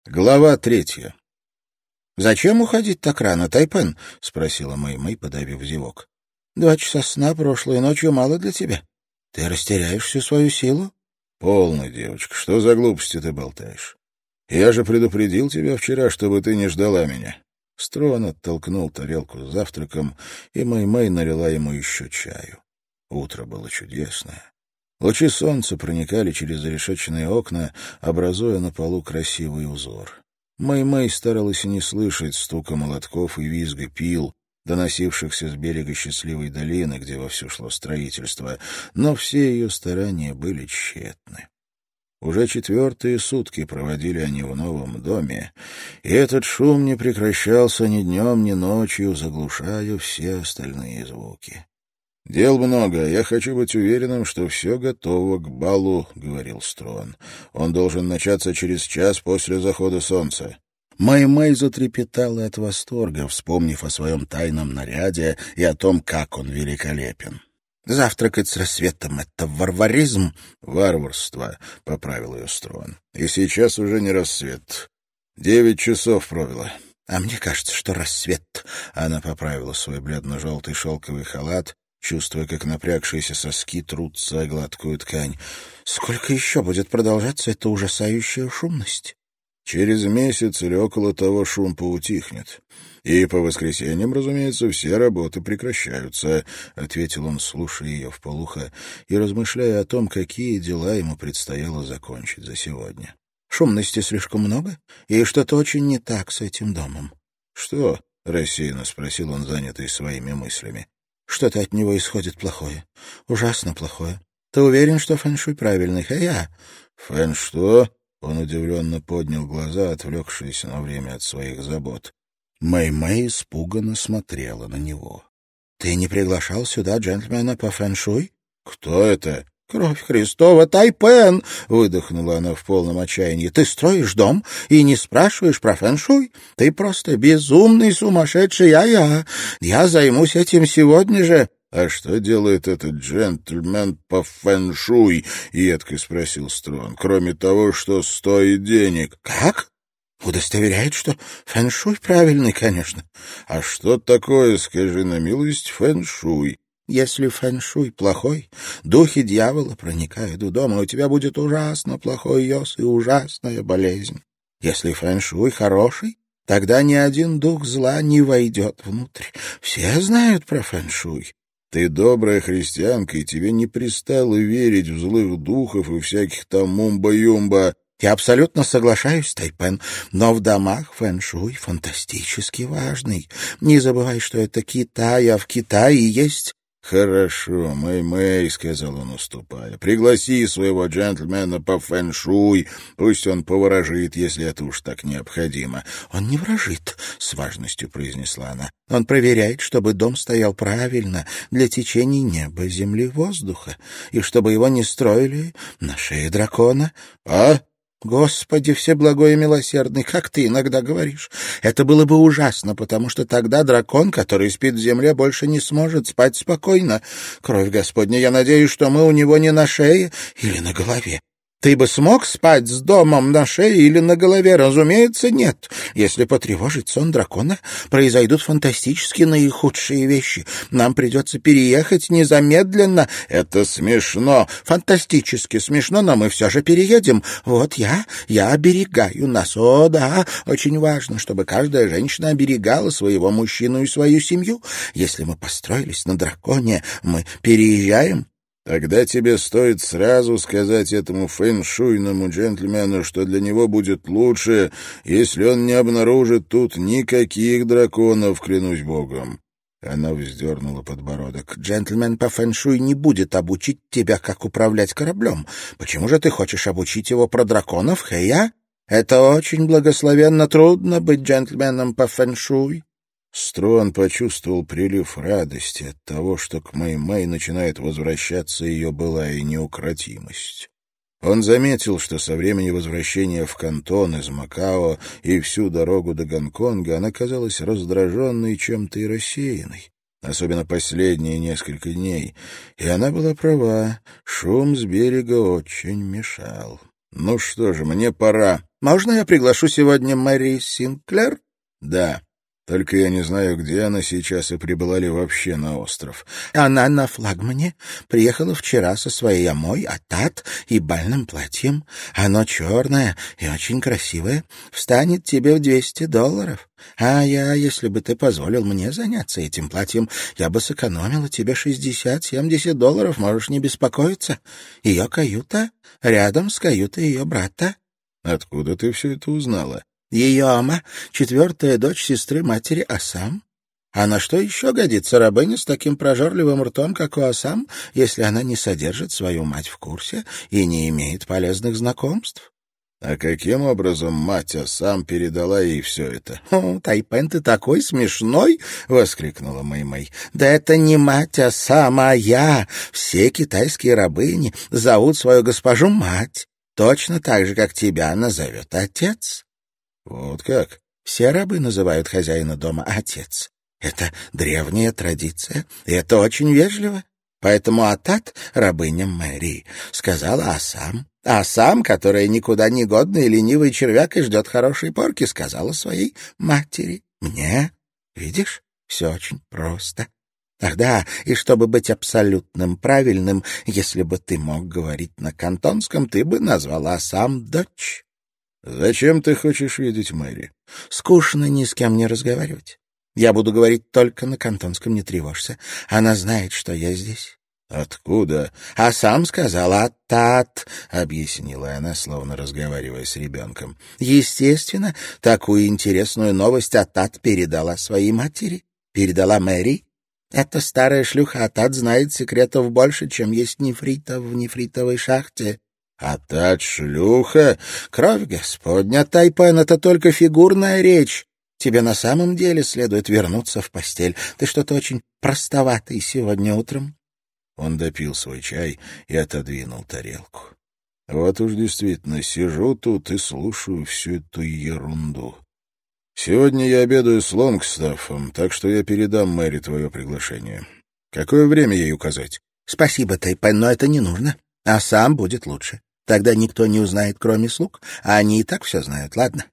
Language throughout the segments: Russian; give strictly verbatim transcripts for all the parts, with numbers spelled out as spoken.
Глава третья. «Зачем уходить так рано, Тайпен?» — спросила Мэй-Мэй, подавив зевок. «Два часа сна прошлой ночью мало для тебя. Ты растеряешь всю свою силу?» «Полно, девочка, что за глупости ты болтаешь? Я же предупредил тебя вчера, чтобы ты не ждала меня». Строн оттолкнул тарелку с завтраком, и Мэй-Мэй налила ему еще чаю. Утро было чудесное. Лучи солнца проникали через зарешеченные окна, образуя на полу красивый узор. Мэй-Мэй старалась и не слышать стука молотков и визга пил, доносившихся с берега счастливой долины, где вовсю шло строительство, но все ее старания были тщетны. Уже четвертые сутки проводили они в новом доме, и этот шум не прекращался ни днем, ни ночью, заглушая все остальные звуки. «Дел много. Я хочу быть уверенным, что все готово к балу», — говорил Строн. «Он должен начаться через час после захода солнца». Мэй-Мэй затрепетала от восторга, вспомнив о своем тайном наряде и о том, как он великолепен. «Завтракать с рассветом — это варваризм?» «Варварство», — поправил ее Строн. «И сейчас уже не рассвет. Девять часов пробило». «А мне кажется, что рассвет». Она поправила свой бледно-желтый шелковый халат, чувствуя, как напрягшиеся соски трутся о гладкую ткань. «Сколько еще будет продолжаться эта ужасающая шумность?» «Через месяц или около того шум поутихнет. И по воскресеньям, разумеется, все работы прекращаются», — ответил он, слушая ее вполуха и размышляя о том, какие дела ему предстояло закончить за сегодня. «Шумности слишком много, и что-то очень не так с этим домом». «Что?» — рассеянно спросил он, занятый своими мыслями. «Что-то от него исходит плохое. Ужасно плохое. Ты уверен, что фэн-шуй правильный, а я?» «Фэн что?» — он удивленно поднял глаза, отвлекшиеся на время от своих забот. Мэй-Мэй испуганно смотрела на него. «Ты не приглашал сюда джентльмена по фэн-шуй?» «Кто это?» «Кровь Христова, Тайпен!» — выдохнула она в полном отчаянии. «Ты строишь дом и не спрашиваешь про фэн-шуй? Ты просто безумный, сумасшедший, а я... Я займусь этим сегодня же!» «А что делает этот джентльмен по фэн-шуй?» — едко спросил Строн. «Кроме того, что стоит денег». «Как? Удостоверяет, что фэн-шуй правильный, конечно». «А что такое, скажи на милость, фэн-шуй?» «Если фэн-шуй плохой, духи дьявола проникают в дом, и у тебя будет ужасно плохой йос и ужасная болезнь. Если фэн-шуй хороший, тогда ни один дух зла не войдет внутрь. Все знают про фэн-шуй». «Ты добрая христианка, и тебе не пристало верить в злых духов и всяких там мумба-юмба». «Я абсолютно соглашаюсь, Тайпен, но в домах фэн-шуй фантастически важный. Не забывай, что это Китай, а в Китае есть...» «Хорошо, Мэй-Мэй», — сказал он, уступая. «Пригласи своего джентльмена по фэн-шуй. Пусть он поворожит, если это уж так необходимо». «Он не ворожит», — с важностью произнесла она. «Он проверяет, чтобы дом стоял правильно для течений неба, земли, воздуха, и чтобы его не строили на шее дракона». «А?» «Господи всеблагой и милосердный, как ты иногда говоришь. Это было бы ужасно, потому что тогда дракон, который спит в земле, больше не сможет спать спокойно. Кровь Господня, я надеюсь, что мы у него не на шее или на голове. Ты бы смог спать с домом на шее или на голове? Разумеется, нет. Если потревожить сон дракона, произойдут фантастически наихудшие вещи. Нам придется переехать незамедленно». «Это смешно». «Фантастически смешно, но мы все же переедем. Вот я, я оберегаю нас. О, да, очень важно, чтобы каждая женщина оберегала своего мужчину и свою семью. Если мы построились на драконе, мы переезжаем». «Тогда тебе стоит сразу сказать этому фэн-шуйному джентльмену, что для него будет лучше, если он не обнаружит тут никаких драконов, клянусь богом». Она вздернула подбородок. «Джентльмен по фэн-шуй не будет обучить тебя, как управлять кораблем. Почему же ты хочешь обучить его про драконов, Хэя? Это очень благословенно трудно быть джентльменом по фэн-шуй». Строн почувствовал прилив радости от того, что к Мэй-Мэй начинает возвращаться ее былая неукротимость. Он заметил, что со времени возвращения в Кантон из Макао и всю дорогу до Гонконга она казалась раздраженной чем-то и рассеянной, особенно последние несколько дней, и она была права, шум с берега очень мешал. Ну что же, мне пора. Можно я приглашу сегодня Мэри Синклер? Да. Только я не знаю, где она сейчас и прибыла ли вообще на остров. Она на флагмане. Приехала вчера со своей амой, атат и бальным платьем. Оно черное и очень красивое. Встанет тебе в двести долларов. А я, если бы ты позволил мне заняться этим платьем, я бы сэкономила тебе шестьдесят-семьдесят долларов, можешь не беспокоиться. Ее каюта рядом с каютой ее брата. Откуда ты все это узнала? Ее ама — четвертая дочь сестры матери Асам. А на что еще годится рабыня с таким прожорливым ртом, как у Асам, если она не содержит свою мать в курсе и не имеет полезных знакомств? А каким образом мать Асам передала ей все это? — О, Тайпен, ты такой смешной! — воскликнула Мэй-Мэй. — Да это не мать Асам, а я. Все китайские рабыни зовут свою госпожу мать, точно так же, как тебя назовет отец. — Вот как? Все рабы называют хозяина дома отец. Это древняя традиция, и это очень вежливо. Поэтому Атат, рабыня Мэри, сказала Асам. А Асам, которая никуда не годная и ленивый червяк и ждет хорошей порки, сказала своей матери. Мне, видишь, все очень просто. Ах да, и чтобы быть абсолютным правильным, если бы ты мог говорить на кантонском, ты бы назвала Асам дочь. Зачем ты хочешь видеть Мэри? Скучно ни с кем не разговаривать. Я буду говорить только на кантонском, не тревожься. Она знает, что я здесь. Откуда? А сам сказал «Атат», — объяснила она, словно разговаривая с ребенком. Естественно, такую интересную новость Атат передала своей матери, передала Мэри. Эта старая шлюха Атат знает секретов больше, чем есть нефритов в нефритовой шахте. Атат шлюха? Кровь Господня, Тайпен, это только фигурная речь. Тебе на самом деле следует вернуться в постель. Ты что-то очень простоватый сегодня утром. Он допил свой чай и отодвинул тарелку. Вот уж действительно сижу тут и слушаю всю эту ерунду. Сегодня я обедаю с Лонгстаффом, так что я передам Мэри твое приглашение. Какое время ей указать? Спасибо, Тайпен, но это не нужно. А сам будет лучше. Тогда никто не узнает, кроме слуг, а они и так все знают, ладно?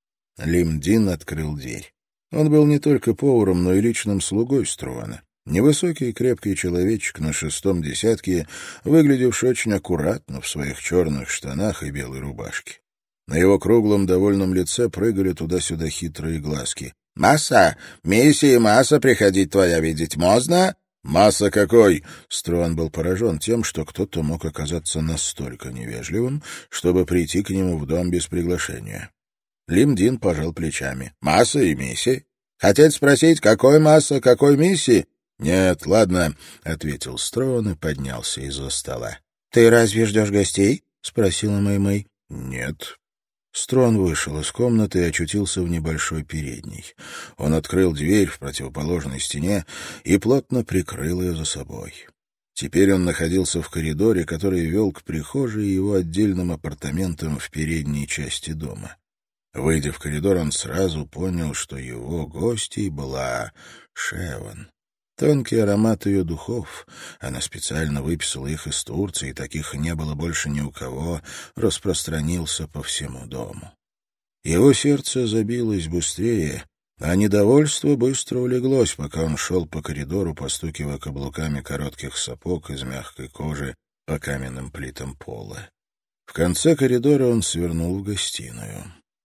Лим Дин открыл дверь. Он был не только поваром, но и личным слугой Струана. Невысокий и крепкий человечек на шестом десятке, выглядевший очень аккуратно в своих черных штанах и белой рубашке. На его круглом довольном лице прыгали туда-сюда хитрые глазки. «Масса! Миссия Масса приходить твоя видеть можно?» «Масса какой!» Струан был поражен тем, что кто-то мог оказаться настолько невежливым, чтобы прийти к нему в дом без приглашения. Лим Дин пожал плечами. «Масса и миссия? Хотите спросить, какой Масса, какой миссии?» «Нет, ладно», — ответил Струан и поднялся из-за стола. «Ты разве ждешь гостей?» — спросила Мэй-Мэй. «Нет». Строн вышел из комнаты и очутился в небольшой передней. Он открыл дверь в противоположной стене и плотно прикрыл ее за собой. Теперь он находился в коридоре, который вел к прихожей и его отдельным апартаментам в передней части дома. Выйдя в коридор, он сразу понял, что его гостьей была Шеван. Тонкий аромат ее духов, она специально выписала их из Турции, таких не было больше ни у кого, распространился по всему дому. Его сердце забилось быстрее, а недовольство быстро улеглось, пока он шел по коридору, постукивая каблуками коротких сапог из мягкой кожи по каменным плитам пола. В конце коридора он свернул в гостиную.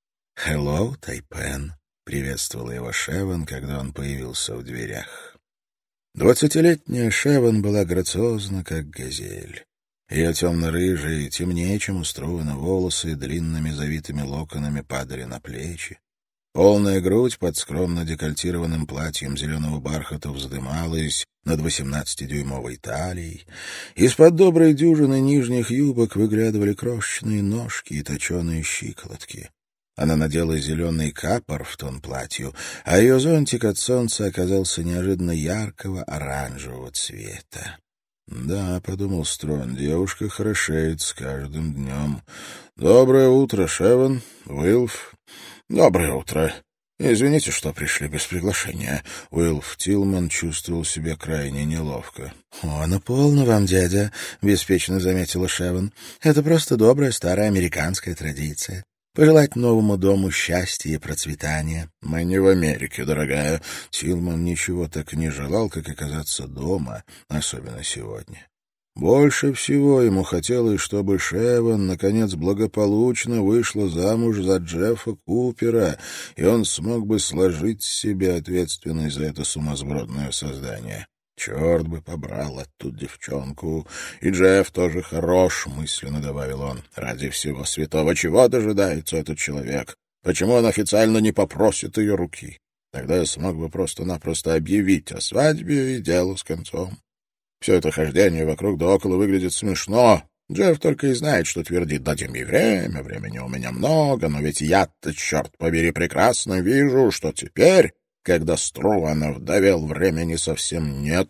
«Hello, Тайпен», — приветствовала его Шеван, когда он появился в дверях. Двадцатилетняя Шеван была грациозна, как газель. Ее темно-рыжие, темнее, чем у Струана, волосы длинными завитыми локонами падали на плечи. Полная грудь под скромно декольтированным платьем зеленого бархата вздымалась над восемнадцатидюймовой талией. Из-под доброй дюжины нижних юбок выглядывали крошечные ножки и точеные щиколотки. Она надела зеленый капор в тон платью, а ее зонтик от солнца оказался неожиданно яркого оранжевого цвета. «Да», — подумал Строн, — «девушка хорошеет с каждым днем. Доброе утро, Шеван, Уилф. Доброе утро». «Извините, что пришли без приглашения». Уилф Тилман чувствовал себя крайне неловко. «О, ну полно вам, дядя», — беспечно заметила Шевон. «Это просто добрая старая американская традиция. Пожелать новому дому счастья и процветания». «Мы не в Америке, дорогая». Тилман ничего так не желал, как оказаться дома, особенно сегодня. Больше всего ему хотелось, чтобы Шевон, наконец, благополучно вышла замуж за Джеффа Купера, и он смог бы сложить с себя ответственность за это сумасбродное создание. «Черт бы побрал эту девчонку! И Джефф тоже хорош», — мысленно добавил он. «Ради всего святого, чего дожидается этот человек? Почему он официально не попросит ее руки? Тогда я смог бы просто-напросто объявить о свадьбе, и дело с концом». Все это хождение вокруг да около выглядит смешно. Джефф только и знает, что твердит: «Дадим ей время, времени у меня много, но ведь я-то, черт побери, прекрасно вижу, что теперь, когда Струанов довел, времени совсем нет.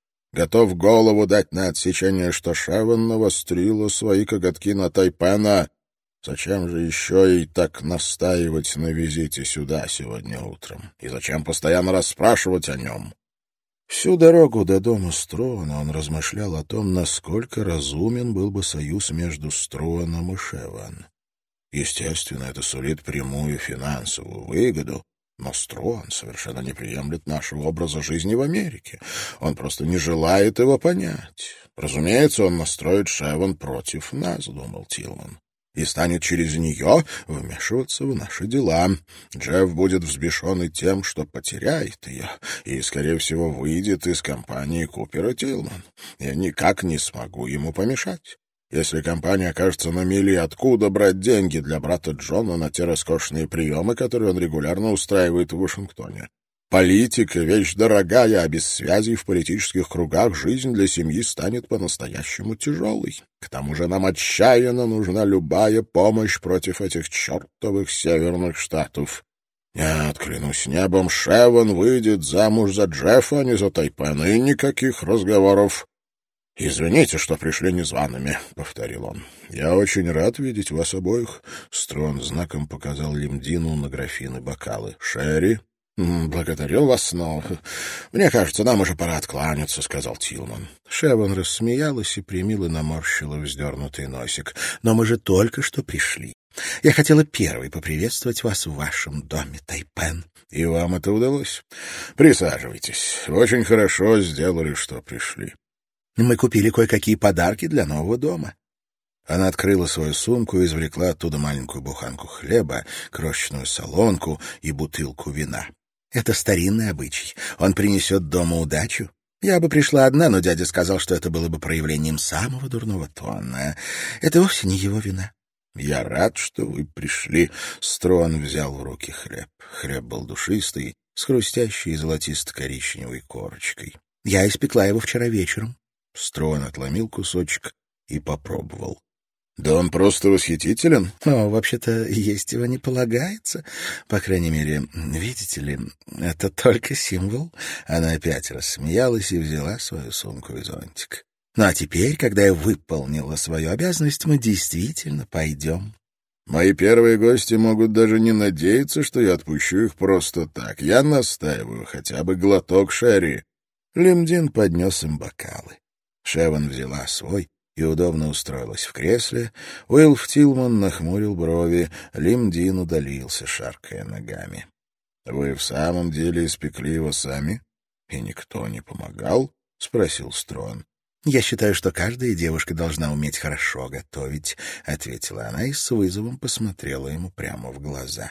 Готов голову дать на отсечение, что Шевон навострила свои коготки на Тайпена. Зачем же еще и так настаивать на визите сюда сегодня утром? И зачем постоянно расспрашивать о нем?» Всю дорогу до дома Струана он размышлял о том, насколько разумен был бы союз между Струаном и Шевон. Естественно, это сулит прямую финансовую выгоду, но Струан совершенно не приемлет нашего образа жизни в Америке. Он просто не желает его понять. Разумеется, он настроит Шевон против нас, думал Тилман, и станет через нее вмешиваться в наши дела. Джефф будет взбешен тем, что потеряет ее, и, скорее всего, выйдет из компании Купера Тилман. Я никак не смогу ему помешать. Если компания окажется на мели, откуда брать деньги для брата Джона на те роскошные приемы, которые он регулярно устраивает в Вашингтоне? Политика — вещь дорогая, а без связей в политических кругах жизнь для семьи станет по-настоящему тяжелой. К тому же нам отчаянно нужна любая помощь против этих чертовых северных штатов. Нет, клянусь небом, Шевон выйдет замуж за Джеффа, а не за Тайпена, и никаких разговоров. «Извините, что пришли незваными», — повторил он. «Я очень рад видеть вас обоих», — Струан знаком показал Лимдину на графины бокалы. «Шерри?» «Благодарю вас, но, мне кажется, нам уже пора откланяться», — сказал Тилман. Шевон рассмеялась и примило наморщила вздернутый носик. «Но мы же только что пришли. Я хотела первой поприветствовать вас в вашем доме, Тайпен». «И вам это удалось? Присаживайтесь. Вы очень хорошо сделали, что пришли». «Мы купили кое-какие подарки для нового дома». Она открыла свою сумку и извлекла оттуда маленькую буханку хлеба, крошечную солонку и бутылку вина. «Это старинный обычай. Он принесет дому удачу. Я бы пришла одна, но дядя сказал, что это было бы проявлением самого дурного тона. Это вовсе не его вина». «Я рад, что вы пришли». Струан взял в руки хлеб. Хлеб был душистый, с хрустящей золотисто-коричневой корочкой. «Я испекла его вчера вечером». Струан отломил кусочек и попробовал. «Да он просто восхитителен». «О, вообще-то есть его не полагается. По крайней мере, видите ли, это только символ». Она опять рассмеялась и взяла свою сумку и зонтик. «Ну а теперь, когда я выполнила свою обязанность, мы действительно пойдем». «Мои первые гости могут даже не надеяться, что я отпущу их просто так. Я настаиваю хотя бы глоток Шерри». Лимдин поднес им бокалы. Шевон взяла свой и удобно устроилась в кресле. Уилф Тилман нахмурил брови, Лимдин удалился, шаркая ногами. — Вы в самом деле испекли его сами? И никто не помогал? — спросил Струан. — Я считаю, что каждая девушка должна уметь хорошо готовить, — ответила она и с вызовом посмотрела ему прямо в глаза.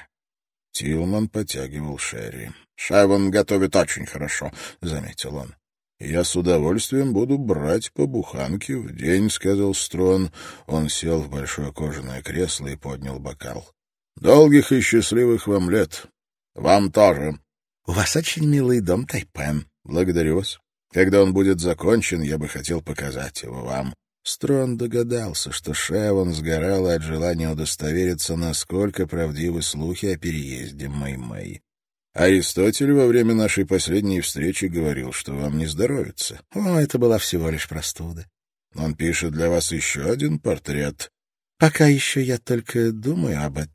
Тилман потягивал Шерри. — Шевон готовит очень хорошо, — заметил он. «Я с удовольствием буду брать по буханке в день», — сказал Струан. Он сел в большое кожаное кресло и поднял бокал. «Долгих и счастливых вам лет. Вам тоже». «У вас очень милый дом, Тайпен». «Благодарю вас. Когда он будет закончен, я бы хотел показать его вам». Струан догадался, что Шевон сгорала от желания удостовериться, насколько правдивы слухи о переезде Мэй-Мэй. Аристотель во время нашей последней встречи говорил, что вам не здоровится. О, это была всего лишь простуда. Он пишет для вас еще один портрет. Пока еще я только думаю об этом.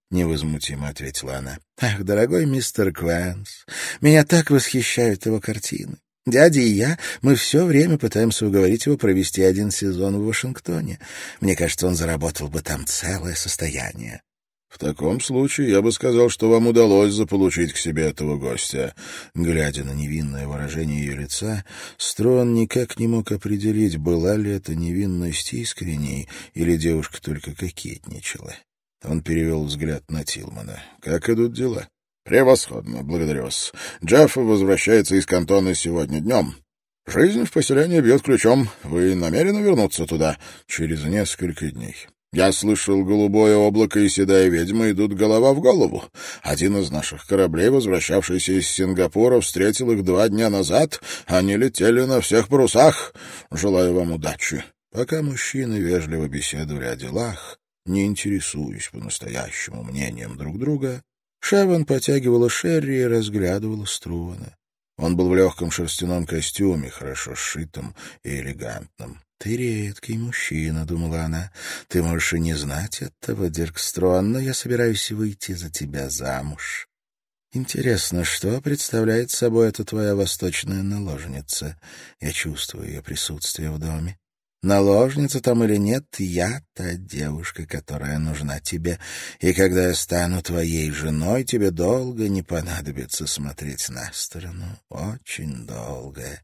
— невозмутимо ответила она. «Ах, дорогой мистер Квэнс, меня так восхищают его картины. Дядя и я, мы все время пытаемся уговорить его провести один сезон в Вашингтоне. Мне кажется, он заработал бы там целое состояние». «В таком случае я бы сказал, что вам удалось заполучить к себе этого гостя». Глядя на невинное выражение ее лица, Строн никак не мог определить, была ли эта невинность искренней или девушка только кокетничала. Он перевел взгляд на Тилмана. «Как идут дела?» «Превосходно, благодарю вас. Джефф возвращается из Кантона сегодня днем. Жизнь в поселении бьет ключом. Вы намерены вернуться туда?» «Через несколько дней». «Я слышал, голубое облако и седая ведьма идут голова в голову. Один из наших кораблей, возвращавшийся из Сингапура, встретил их два дня назад. Они летели на всех парусах. Желаю вам удачи». Пока мужчины вежливо беседовали о делах, не интересуясь по-настоящему мнением друг друга, Шеван потягивала шерри и разглядывала Струана. Он был в легком шерстяном костюме, хорошо сшитом и элегантном. «Ты редкий мужчина», — думала она. «Ты можешь и не знать этого, Дирк Струан, но я собираюсь выйти за тебя замуж. Интересно, что представляет собой эта твоя восточная наложница? Я чувствую ее присутствие в доме. Наложница там или нет, я та девушка, которая нужна тебе, и когда я стану твоей женой, тебе долго не понадобится смотреть на сторону, очень долго».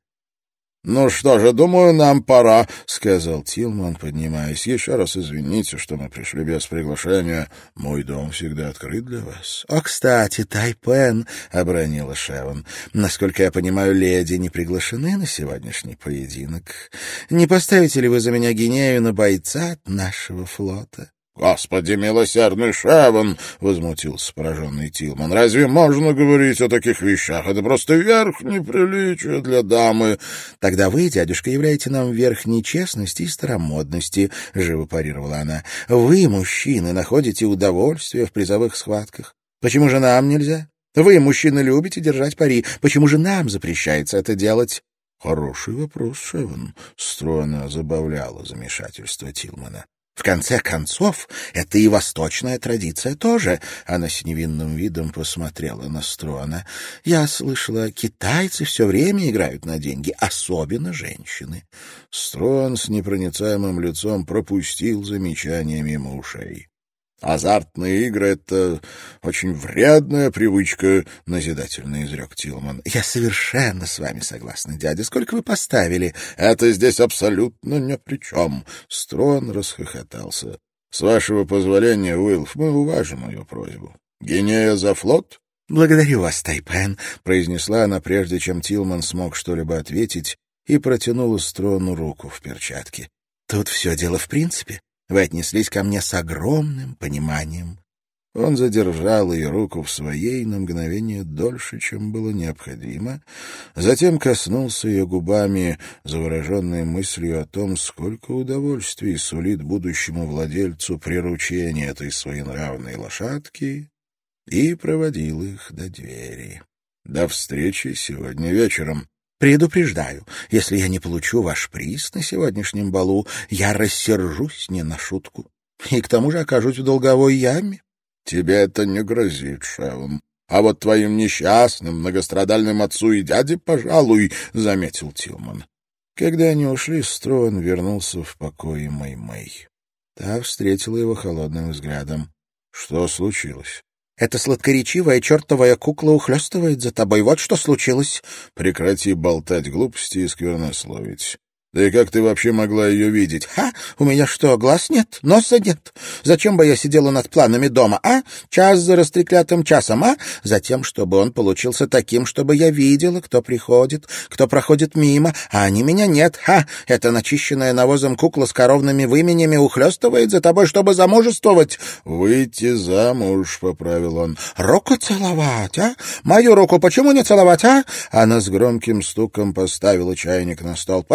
«Ну что же, думаю, нам пора», — сказал Тилман, поднимаясь. «Еще раз извините, что мы пришли без приглашения. Мой дом всегда открыт для вас». «О, кстати, Тайпен», — обронила Шеван. «Насколько я понимаю, леди не приглашены на сегодняшний поединок. Не поставите ли вы за меня Гинею на бойца от нашего флота?» «Господи милосердный, Шеван!» — возмутился пораженный Тилман. «Разве можно говорить о таких вещах? Это просто верх неприличия для дамы». «Тогда вы, дядюшка, являете нам верх нечестности и старомодности», — живо парировала она. «Вы, мужчины, находите удовольствие в призовых схватках. Почему же нам нельзя? Вы, мужчины, любите держать пари. Почему же нам запрещается это делать?» «Хороший вопрос, Шеван», — стройно забавляло замешательство Тилмана. «В конце концов, это и восточная традиция тоже», — она с невинным видом посмотрела на Струана. «Я слышала, китайцы все время играют на деньги, особенно женщины». Струан с непроницаемым лицом пропустил замечание мимо ушей. «Азартные игры — это очень вредная привычка», — назидательно изрек Тилман. «Я совершенно с вами согласна, дядя. Сколько вы поставили?» «Это здесь абсолютно ни при чем». Строн расхохотался. «С вашего позволения, Уилф, мы уважим мою просьбу. Гинея за флот?» «Благодарю вас, Тайпен», — произнесла она, прежде чем Тилман смог что-либо ответить, и протянула Строну руку в перчатке. «Тут все дело в принципе. Вы отнеслись ко мне с огромным пониманием». Он задержал ее руку в своей на мгновение дольше, чем было необходимо, затем коснулся ее губами, завороженной мыслью о том, сколько удовольствий сулит будущему владельцу приручение этой своенравной лошадки, и проводил их до двери. «До встречи сегодня вечером». «Предупреждаю, если я не получу ваш приз на сегодняшнем балу, я рассержусь не на шутку. И к тому же окажусь в долговой яме». «Тебе это не грозит, Шеван. А вот твоим несчастным, многострадальным отцу и дяде, пожалуй», — заметил Тилман. Когда они ушли, Строн вернулся в покое Мэй-Мэй. Та встретила его холодным взглядом. «Что случилось?» «Эта сладкоречивая чертовая кукла ухлёстывает за тобой. Вот что случилось». «Прекрати болтать глупости и сквернословить. Да и как ты вообще могла ее видеть?» «Ха! У меня что, глаз нет? Носа нет? Зачем бы я сидела над планами дома, а? Час за растреклятым часом, а? Затем, чтобы он получился таким, чтобы я видела, кто приходит, кто проходит мимо, а они меня нет. Ха! Эта начищенная навозом кукла с коровными выменями ухлёстывает за тобой, чтобы замужествовать». «Выйти замуж», — поправил он. «Руку целовать, а? Мою руку почему не целовать, а?» Она с громким стуком поставила чайник на стол. «Почему сидеть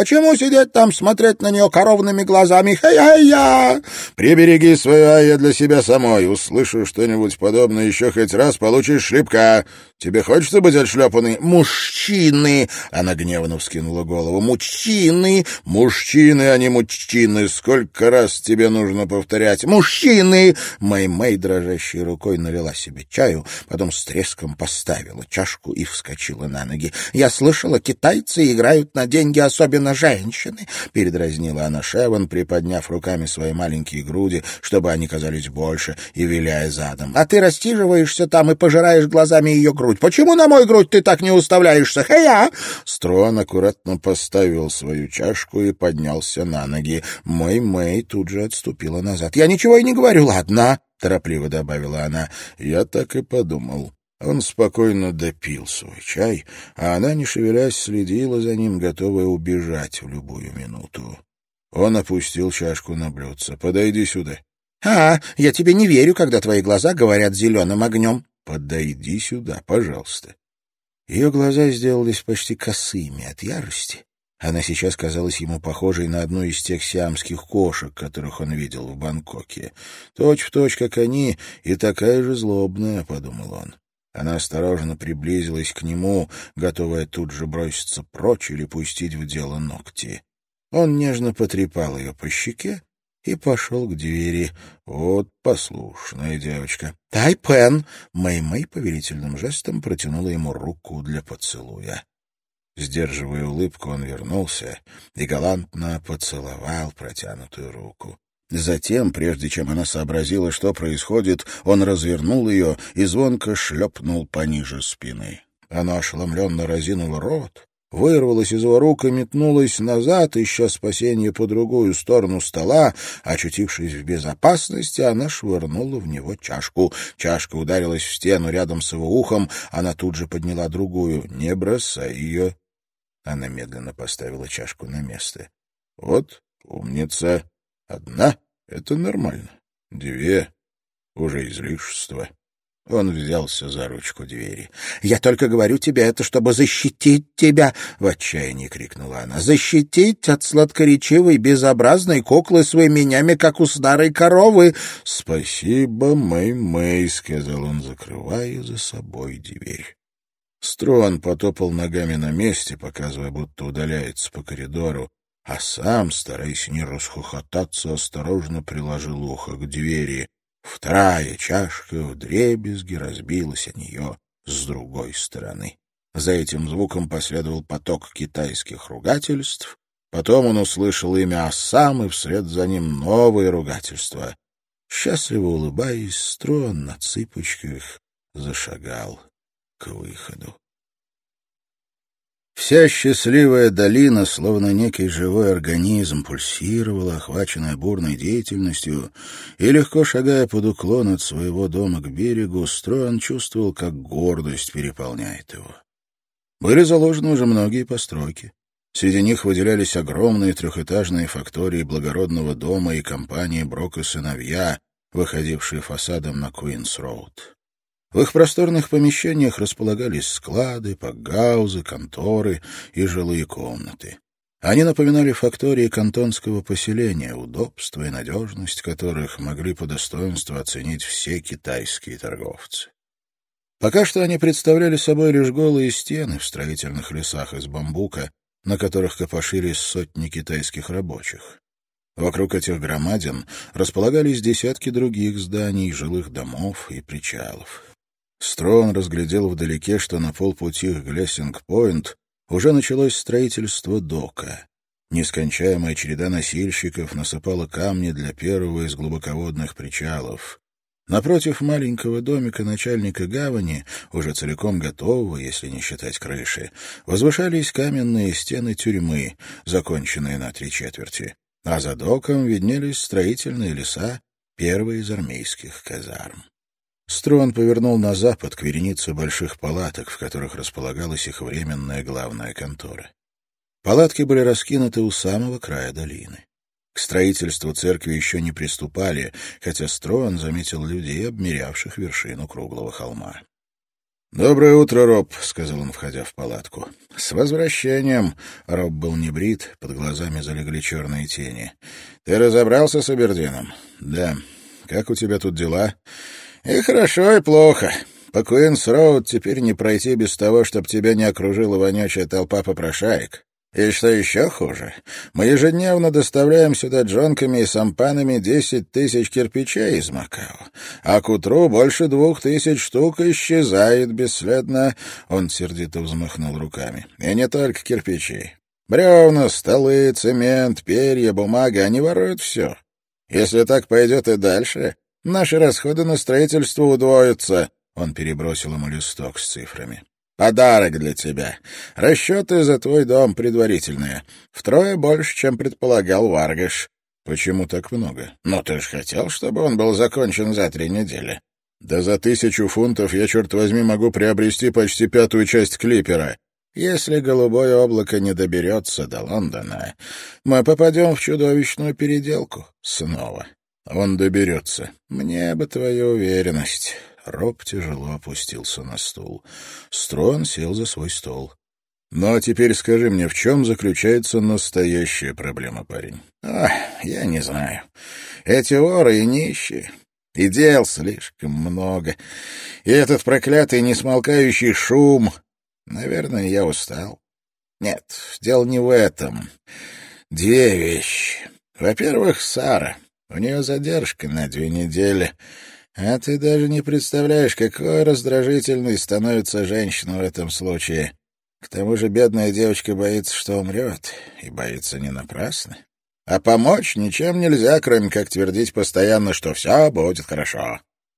сидеть там, смотреть на нее коровными глазами. Хай-я-я! Прибереги свою Айя для себя самой. Услышу что-нибудь подобное еще хоть раз, получишь шлепка. Тебе хочется быть отшлепанной? Мужчины! Она гневно вскинула голову. Мужчины! Мужчины, а не мужчины. Сколько раз тебе нужно повторять? Мужчины! Мэй-Мэй дрожащей рукой налила себе чаю, потом с треском поставила чашку и вскочила на ноги. «Я слышала, китайцы играют на деньги, особенно женщины», — передразнила она Шеван, приподняв руками свои маленькие груди, чтобы они казались больше, и виляя задом. «А ты растиживаешься там и пожираешь глазами ее грудь. Почему на мой грудь ты так не уставляешься? Хэ-я!» Строн аккуратно поставил свою чашку и поднялся на ноги. Мэй-Мэй тут же отступила назад. «Я ничего и не говорю, ладно?» — торопливо добавила она. «Я так и подумал». Он спокойно допил свой чай, а она, не шевелясь, следила за ним, готовая убежать в любую минуту. Он опустил чашку на блюдце. «Подойди сюда». «А, я тебе не верю, когда твои глаза говорят зеленым огнем». «Подойди сюда, пожалуйста». Ее глаза сделались почти косыми от ярости. Она сейчас казалась ему похожей на одну из тех сиамских кошек, которых он видел в Бангкоке. «Точь в точь, как они, и такая же злобная», — подумал он. Она осторожно приблизилась к нему, готовая тут же броситься прочь или пустить в дело ногти. Он нежно потрепал ее по щеке и пошел к двери. «Вот послушная девочка». «Тай-Пен!» — Мэй-Мэй повелительным жестом протянула ему руку для поцелуя. Сдерживая улыбку, он вернулся и галантно поцеловал протянутую руку. Затем, прежде чем она сообразила, что происходит, он развернул ее и звонко шлепнул пониже спины. Она ошеломленно разинула рот, вырвалась из его рук и метнулась назад, ища спасение по другую сторону стола. Очутившись в безопасности, она швырнула в него чашку. Чашка ударилась в стену рядом с его ухом, она тут же подняла другую. «Не бросай ее». Она медленно поставила чашку на место. «Вот, умница. Одна — это нормально. Две — уже излишество». Он взялся за ручку двери. «Я только говорю тебе это, чтобы защитить тебя!» — в отчаянии крикнула она. «Защитить от сладкоречивой, безобразной куклы с выменями, как у старой коровы!» «Спасибо, Мэй-Мэй», — сказал он, закрывая за собой дверь. Строн потопал ногами на месте, показывая, будто удаляется по коридору, а сам, стараясь не расхохотаться, осторожно приложил ухо к двери. Вторая чашка вдребезги разбилась о нее с другой стороны. За этим звуком последовал поток китайских ругательств. Потом он услышал имя Ассам, и вслед за ним новые ругательства. Счастливо улыбаясь, Строн на цыпочках зашагал к выходу. Вся счастливая долина, словно некий живой организм, пульсировала, охваченная бурной деятельностью, и, легко шагая под уклон от своего дома к берегу, Строн чувствовал, как гордость переполняет его. Были заложены уже многие постройки. Среди них выделялись огромные трехэтажные фактории благородного дома и компании «Брок и сыновья», выходившие фасадом на Куинс-Роуд. В их просторных помещениях располагались склады, пакгаузы, конторы и жилые комнаты. Они напоминали фактории кантонского поселения, удобство и надежность которых могли по достоинству оценить все китайские торговцы. Пока что они представляли собой лишь голые стены в строительных лесах из бамбука, на которых копошились сотни китайских рабочих. Вокруг этих громадин располагались десятки других зданий, жилых домов и причалов. Строн разглядел вдалеке, что на полпути к Глессинг-Пойнт уже началось строительство дока. Нескончаемая череда носильщиков насыпала камни для первого из глубоководных причалов. Напротив маленького домика начальника гавани, уже целиком готового, если не считать крыши, возвышались каменные стены тюрьмы, законченные на три четверти, а за доком виднелись строительные леса, первые из армейских казарм. Строн повернул на запад к веренице больших палаток, в которых располагалась их временная главная контора. Палатки были раскинуты у самого края долины. К строительству церкви еще не приступали, хотя Строн заметил людей, обмерявших вершину круглого холма. «Доброе утро, Роб», — сказал он, входя в палатку. «С возвращением!» — Роб был не брит, под глазами залегли черные тени. «Ты разобрался с Абердином?» «Да. Как у тебя тут дела?» «И хорошо, и плохо. По Куинс-Роуд теперь не пройти без того, чтобы тебя не окружила вонючая толпа попрошаек. И что еще хуже, мы ежедневно доставляем сюда джонками и сампанами десять тысяч кирпичей из Макао, а к утру больше двух тысяч штук исчезает бесследно». Он сердито взмахнул руками. «И не только кирпичи. Бревна, столы, цемент, перья, бумага — они воруют все. Если так пойдет и дальше, наши расходы на строительство удвоятся». Он перебросил ему листок с цифрами. «Подарок для тебя. Расчеты за твой дом предварительные. Втрое больше, чем предполагал Варгаш». «Почему так много?» «Ну, ты ж хотел, чтобы он был закончен за три недели». «Да за тысячу фунтов я, черт возьми, могу приобрести почти пятую часть клипера». «Если голубое облако не доберется до Лондона, мы попадем в чудовищную переделку. Снова». «Он доберется». «Мне бы твою уверенность». Роб тяжело опустился на стул. Строн сел за свой стол. «Ну, а теперь скажи мне, в чем заключается настоящая проблема, парень?» «Ах, я не знаю. Эти воры и нищие. И дел слишком много. И этот проклятый несмолкающий шум. Наверное, я устал. Нет, дело не в этом. Две вещи. Во-первых, Сара. У нее задержка на две недели». А ты даже не представляешь, какой раздражительной становится женщина в этом случае. К тому же бедная девочка боится, что умрет, и боится не напрасно. А помочь ничем нельзя, кроме как твердить постоянно, что все будет хорошо.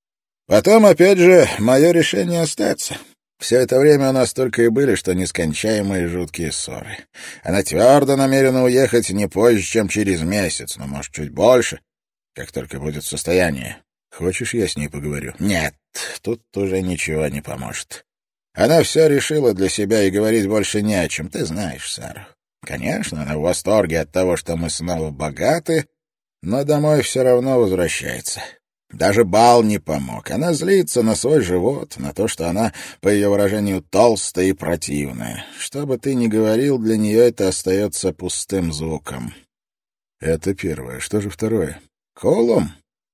Потом, опять же, мое решение остаться. Все это время у нас только и были, что нескончаемые жуткие ссоры. Она твердо намерена уехать не позже, чем через месяц, но, может, чуть больше, как только будет в состоянии. Хочешь, я с ней поговорю? Нет, тут уже ничего не поможет. Она все решила для себя и говорить больше не о чем. Ты знаешь Сару. Конечно, она в восторге от того, что мы снова богаты, но домой все равно возвращается. Даже бал не помог. Она злится на свой живот, на то, что она, по ее выражению, толстая и противная. Что бы ты ни говорил, для нее это остается пустым звуком. Это первое. Что же второе? Колум.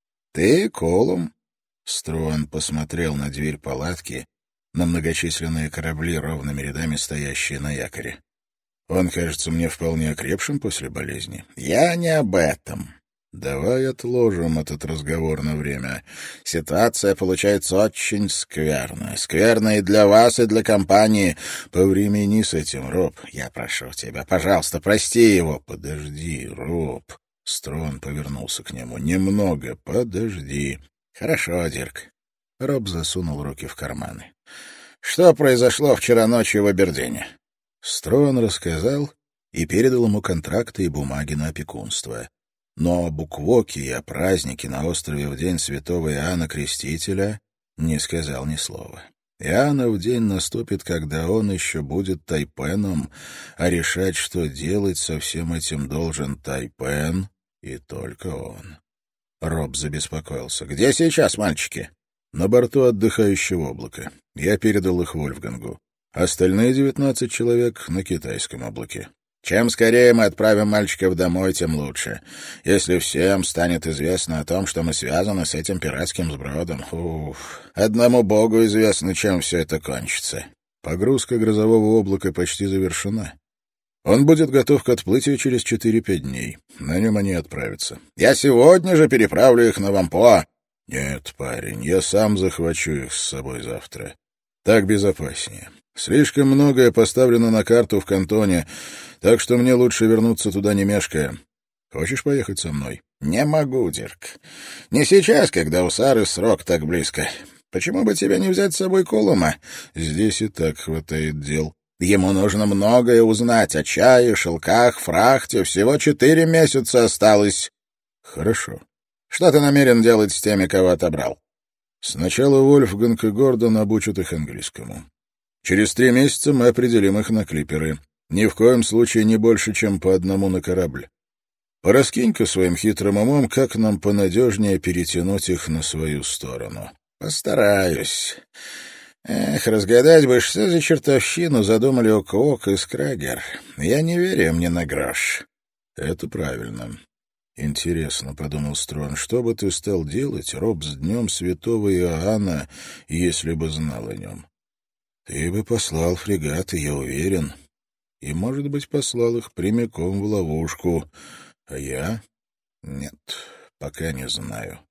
«Ты, Колум?» Строн посмотрел на дверь палатки, на многочисленные корабли, ровными рядами стоящие на якоре. «Он кажется мне вполне окрепшим после болезни». «Я не об этом». «Давай отложим этот разговор на время. Ситуация получается очень скверная. Скверная и для вас, и для компании. Повремени с этим, Роб. Я прошу тебя, пожалуйста, прости его». «Подожди, Роб». Строн повернулся к нему. «Немного, подожди». «Хорошо, Дирк». Роб засунул руки в карманы. «Что произошло вчера ночью в Абердине?» Строн рассказал и передал ему контракты и бумаги на опекунство. Но о буквоке и о празднике на острове в день святого Иоанна Крестителя не сказал ни слова. Иоаннов день наступит, когда он еще будет Тайпеном, а решать, что делать со всем этим, должен Тайпен и только он. Роб забеспокоился. «Где сейчас мальчики?» «На борту отдыхающего облака. Я передал их Вольфгангу. Остальные девятнадцать человек на китайском облаке. Чем скорее мы отправим мальчиков домой, тем лучше. Если всем станет известно о том, что мы связаны с этим пиратским сбродом, уф, одному богу известно, чем все это кончится». Погрузка грозового облака почти завершена. Он будет готов к отплытию через четыре-пять дней. На нем они отправятся. «Я сегодня же переправлю их на Вампоа». «Нет, парень, я сам захвачу их с собой завтра. Так безопаснее. Слишком многое поставлено на карту в Кантоне, так что мне лучше вернуться туда не мешкая. Хочешь поехать со мной?» «Не могу, Дирк. Не сейчас, когда у Сары срок так близко. Почему бы тебе не взять с собой Колума?» «Здесь и так хватает дел». «Ему нужно многое узнать о чае, шелках, фрахте. Всего четыре месяца осталось». «Хорошо. Что ты намерен делать с теми, кого отобрал?» «Сначала Вольфганг и Гордон обучат их английскому. Через три месяца мы определим их на клиперы. Ни в коем случае не больше, чем по одному на корабль. Пораскинь-ка своим хитрым умом, как нам понадежнее перетянуть их на свою сторону». «Постараюсь. Э, Эх, разгадать бы, что за чертовщину задумали Ок-Ок и Скрагер. Я не верю мне на грош. Это правильно. Интересно, — подумал Строн, — что бы ты стал делать, Роб, с днем святого Иоанна, если бы знал о нем? Ты бы послал фрегаты, я уверен. И, может быть, послал их прямиком в ловушку. А я? Нет, пока не знаю.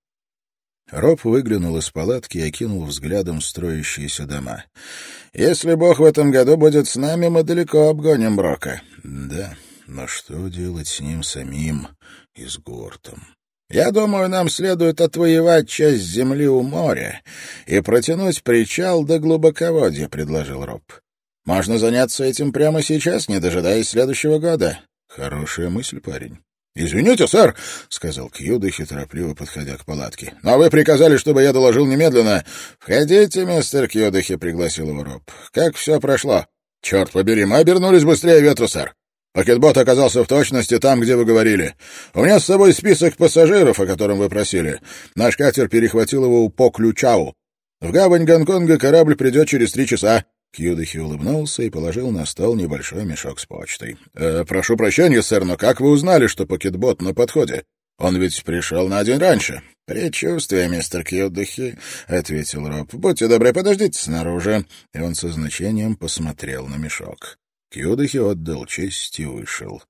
Роб выглянул из палатки и окинул взглядом строящиеся дома. «Если Бог в этом году будет с нами, мы далеко обгоним Брока». «Да, но что делать с ним самим и с Гортом?» «Я думаю, нам следует отвоевать часть земли у моря и протянуть причал до глубоководья», — предложил Роб. «Можно заняться этим прямо сейчас, не дожидаясь следующего года». «Хорошая мысль, парень». «Извините, сэр», — сказал Кьюдахи, торопливо подходя к палатке. «Но вы приказали, чтобы я доложил немедленно». «Входите, мистер Кьюдахи», — пригласил его Роб. «Как все прошло?» «Черт побери, мы обернулись быстрее ветра, сэр. Пакетбот оказался в точности там, где вы говорили. У меня с собой список пассажиров, о котором вы просили. Наш катер перехватил его у По-Ключау. В гавань Гонконга корабль придет через три часа». Кьюдахи улыбнулся и положил на стол небольшой мешок с почтой. «Э, «Прошу прощения, сэр, но как вы узнали, что пакетбот на подходе? Он ведь пришел на день раньше». «Предчувствие, мистер Кьюдахи», — ответил Роб. «Будьте добры, подождите снаружи». И он со значением посмотрел на мешок. Кьюдахи отдал честь и вышел.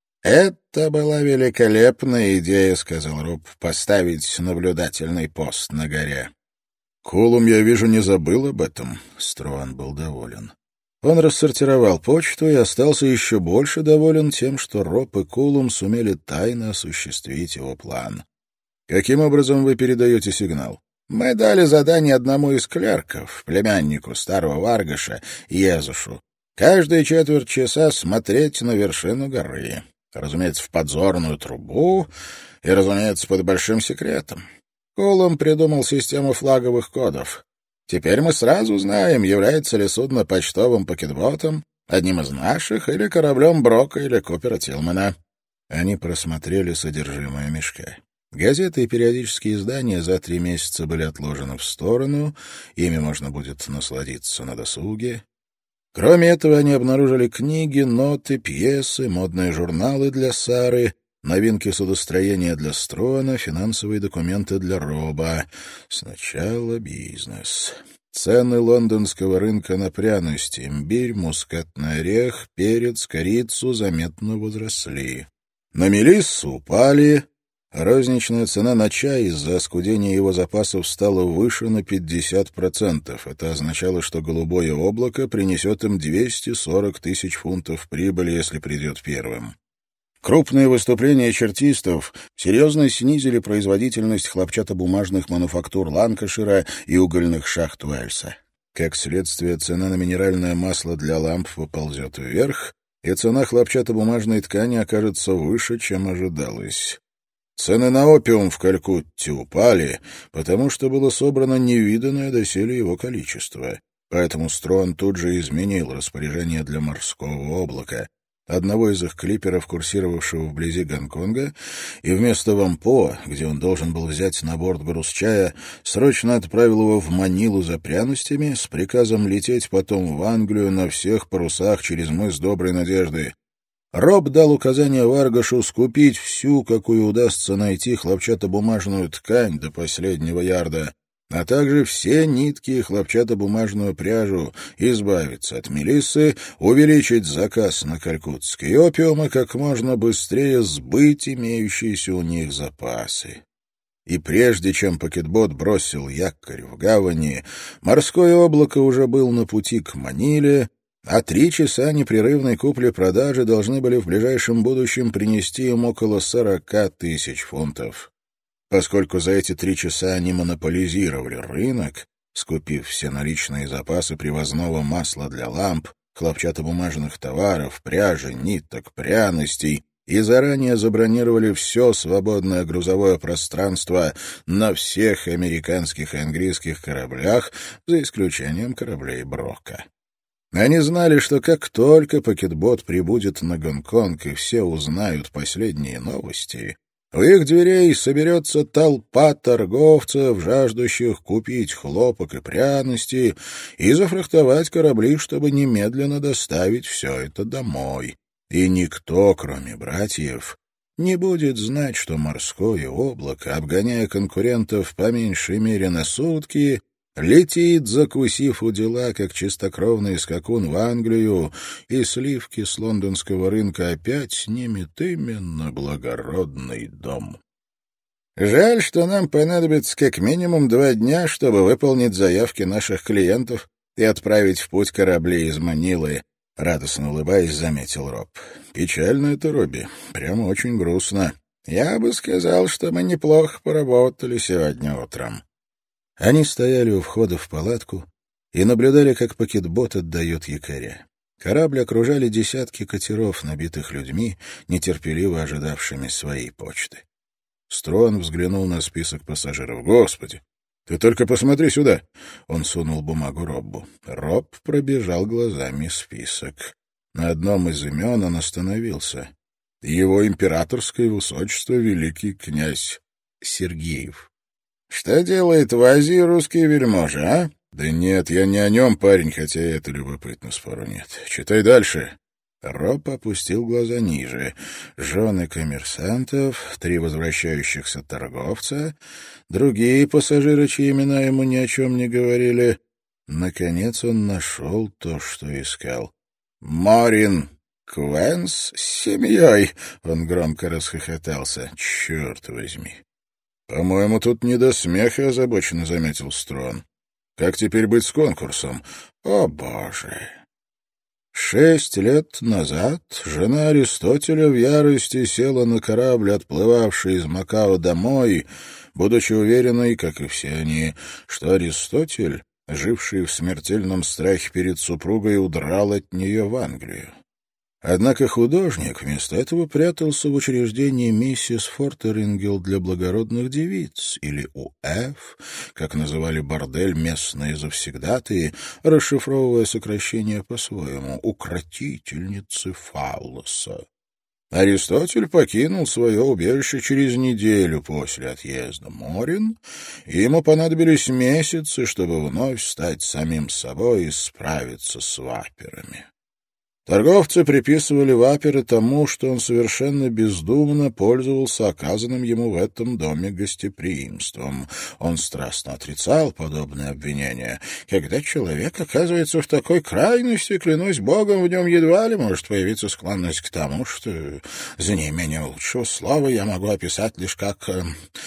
«Это была великолепная идея», — сказал Роб, — «поставить наблюдательный пост на горе». «Колум, я вижу, не забыл об этом». Струан был доволен. Он рассортировал почту и остался еще больше доволен тем, что Роб и Колум сумели тайно осуществить его план. «Каким образом вы передаете сигнал?» «Мы дали задание одному из клерков, племяннику старого Варгаша, Езушу, каждые четверть часа смотреть на вершину горы. Разумеется, в подзорную трубу и, разумеется, под большим секретом. Колум придумал систему флаговых кодов. Теперь мы сразу знаем, является ли судно почтовым пакетботом, одним из наших, или кораблем Брока или Купера Тилмана». Они просмотрели содержимое мешка. Газеты и периодические издания за три месяца были отложены в сторону, ими можно будет насладиться на досуге. Кроме этого, они обнаружили книги, ноты, пьесы, модные журналы для Сары, новинки судостроения для Строна, финансовые документы для Роба. Сначала бизнес. Цены лондонского рынка на пряности, имбирь, мускатный орех, перец, корицу заметно возросли. На мелиссу упали. Розничная цена на чай из-за оскудения его запасов стала выше на пятьдесят процентов. Это означало, что голубое облако принесет им двести сорок тысяч фунтов прибыли, если придет первым. Крупные выступления чертистов серьезно снизили производительность хлопчатобумажных мануфактур Ланкашира и угольных шахт Уэльса. Как следствие, цена на минеральное масло для ламп поползет вверх, и цена хлопчатобумажной ткани окажется выше, чем ожидалось. Цены на опиум в Калькутте упали, потому что было собрано невиданное доселе его количество. Поэтому Строн тут же изменил распоряжение для морского облака, одного из их клиперов, курсировавшего вблизи Гонконга, и вместо Вампо, где он должен был взять на борт груз чая, срочно отправил его в Манилу за пряностями с приказом лететь потом в Англию на всех парусах через мыс Доброй Надежды. Роб дал указание Варгашу скупить всю, какую удастся найти, хлопчатобумажную ткань до последнего ярда, а также все нитки и хлопчатобумажную пряжу, избавиться от мелиссы, увеличить заказ на калькутский опиум и как можно быстрее сбыть имеющиеся у них запасы. И прежде чем пакетбот бросил якорь в гавани, морское облако уже был на пути к Маниле, а три часа непрерывной купли-продажи должны были в ближайшем будущем принести им около сорока тысяч фунтов. Поскольку за эти три часа они монополизировали рынок, скупив все наличные запасы привозного масла для ламп, хлопчатобумажных товаров, пряжи, ниток, пряностей, и заранее забронировали все свободное грузовое пространство на всех американских и английских кораблях, за исключением кораблей Брока. Они знали, что как только пакетбот прибудет на Гонконг и все узнают последние новости, У их дверей соберется толпа торговцев, жаждущих купить хлопок и пряности, и зафрахтовать корабли, чтобы немедленно доставить все это домой. И никто, кроме братьев, не будет знать, что морское облако, обгоняя конкурентов по меньшей мере на сутки, летит, закусив у дела, как чистокровный скакун в Англию, и сливки с лондонского рынка опять снимет именно благородный дом. Жаль, что нам понадобится как минимум два дня, чтобы выполнить заявки наших клиентов и отправить в путь корабли из Манилы, — радостно улыбаясь, заметил Роб. Печально это, Робби, прямо очень грустно. Я бы сказал, что мы неплохо поработали сегодня утром. Они стояли у входа в палатку и наблюдали, как пакетбот отдает якоря. Корабль окружали десятки катеров, набитых людьми, нетерпеливо ожидавшими своей почты. Строн взглянул на список пассажиров. «Господи, ты только посмотри сюда!» Он сунул бумагу Роббу. Роб пробежал глазами список. На одном из имен он остановился. Его императорское высочество великий князь Сергеев. «Что делает в Азии русский вельможа, а?» «Да нет, я не о нем, парень, хотя и это любопытно, спору нет. Читай дальше». Роб опустил глаза ниже. Жены коммерсантов, три возвращающихся торговца, другие пассажиры, чьи имена ему ни о чем не говорили. Наконец он нашел то, что искал. «Морин Квенс с семьей!» — он громко расхохотался. «Черт возьми!» «По-моему, тут не до смеха», — озабоченно заметил Строн. «Как теперь быть с конкурсом? О, Боже!» Шесть лет назад жена Аристотеля в ярости села на корабль, отплывавший из Макао домой, будучи уверенной, как и все они, что Аристотель, живший в смертельном страхе перед супругой, удрал от нее в Англию. Однако художник вместо этого прятался в учреждении миссис Фортерингел для благородных девиц, или У Эф, как называли бордель местные завсегдатые, расшифровывая сокращение по-своему, укротительницы фаллоса. Аристотель покинул свое убежище через неделю после отъезда Морин, и ему понадобились месяцы, чтобы вновь стать самим собой и справиться с ваперами. Торговцы приписывали ваперы тому, что он совершенно бездумно пользовался оказанным ему в этом доме гостеприимством. Он страстно отрицал подобные обвинения. Когда человек оказывается в такой крайности, клянусь богом, в нем едва ли может появиться склонность к тому, что за неимением лучшего слова я могу описать лишь как э,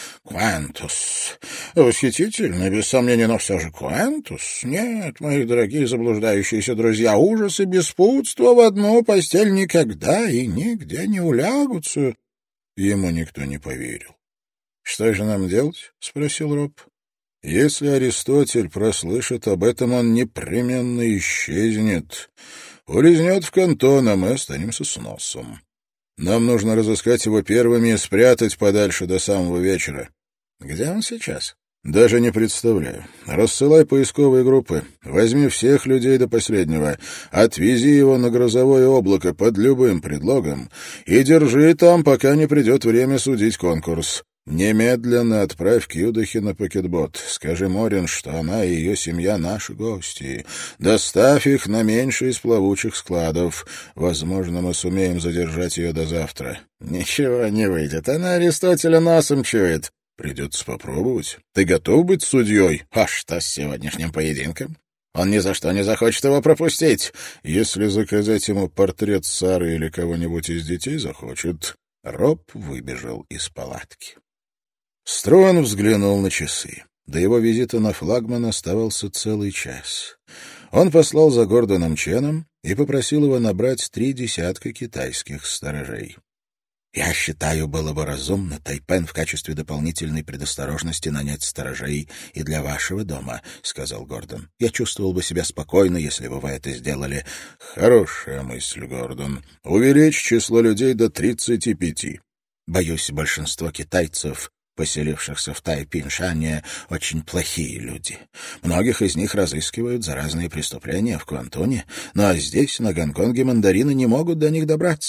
«квентус». Восхитительно, без сомнения, но все же «квентус». Нет, мои дорогие заблуждающиеся друзья, ужас и беспутство в одну постель никогда и нигде не улягутся. Ему никто не поверил. — Что же нам делать? — спросил Роб. — Если Аристотель прослышит об этом, он непременно исчезнет. Улизнет в кантон, а мы останемся с носом. Нам нужно разыскать его первыми и спрятать подальше до самого вечера. — Где он сейчас? Даже не представляю. Рассылай поисковые группы. Возьми всех людей до последнего. Отвези его на грозовое облако под любым предлогом и держи там, пока не придет время судить конкурс. Немедленно отправь Кьюдахи на пакетбот. Скажи Морин, что она и ее семья наши гости. Доставь их на меньший из плавучих складов. Возможно, мы сумеем задержать ее до завтра. Ничего не выйдет. Она Аристотеля носом чует. Придется попробовать. Ты готов быть судьей? А что с сегодняшним поединком? Он ни за что не захочет его пропустить. Если заказать ему портрет Сары или кого-нибудь из детей захочет. Роб выбежал из палатки. Строн взглянул на часы. До его визита на флагман оставался целый час. Он послал за Гордоном Ченом и попросил его набрать три десятка китайских сторожей. «Я считаю, было бы разумно Тайпен в качестве дополнительной предосторожности нанять сторожей и для вашего дома», — сказал Гордон. «Я чувствовал бы себя спокойно, если бы вы это сделали». «Хорошая мысль, Гордон. Увеличь число людей до тридцати пяти». «Боюсь, большинство китайцев, поселившихся в Тайпиншане, очень плохие люди. Многих из них разыскивают за разные преступления в Квантуне, ну а здесь, на Гонконге, мандарины не могут до них добраться».